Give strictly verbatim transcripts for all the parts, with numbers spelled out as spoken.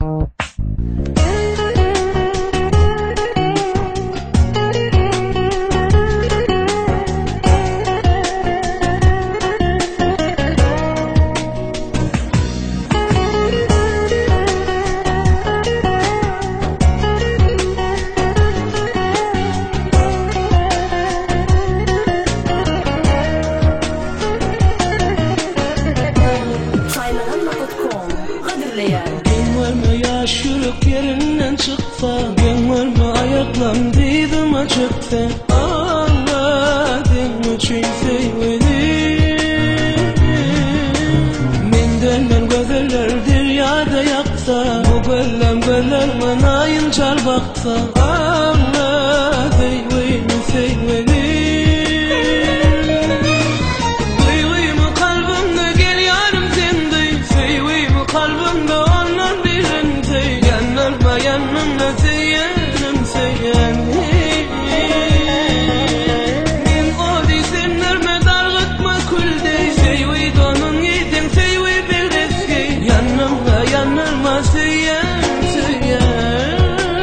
Şuruk yerinden çıksa, gönlümü ayaklandıydım açıkta. Anladın için sevmedim. Menden ben gözellerdir ya da yaksa, bu göllem göller bana yınçar baksa. Anladın beni sevmedim. Duygumu kalbimde gel yarım sende, sevgimi kalbimde onlar birin. Yanımda seyenim seyenim min o disenlerme dargıtma külde seyvi donun yedin seyvi bildeski yanımda yanırma seyen seyen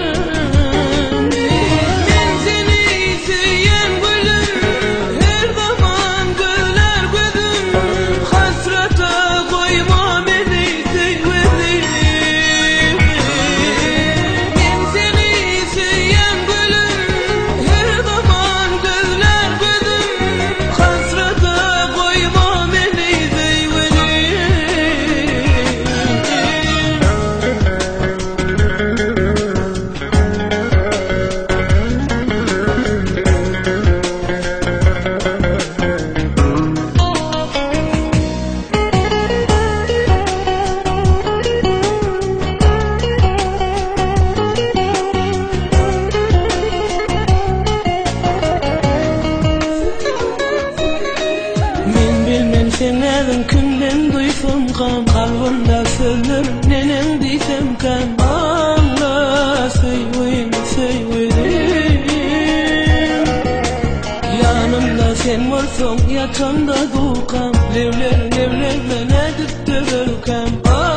ben seni seyen gülüm her zaman güler gözüm hasrata koyma beni sevdim. Seneden künden duysam kam, kalbimde sözler nenen diysem kam. Anla sevdim sevdim. Yanımda sen varsan yakamda dukam, levler levler bana düttürür kam.